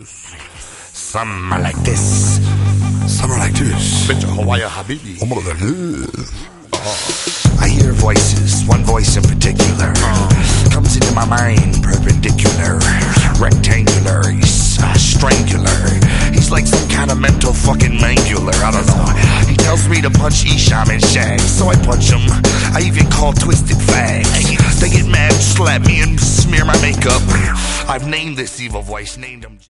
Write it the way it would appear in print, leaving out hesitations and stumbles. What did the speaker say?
Some are like this, some are like this. Bitch, Hawaii Habibi. I hear voices, one voice in particular comes into my mind perpendicular, rectangular, he's strangular. He's like some kind of mental fucking mangular, I don't know. He tells me to punch Esham and Shag, so I punch him. I even call Twisted fags. They get mad, slap me and smear my makeup. I've named this evil voice, named him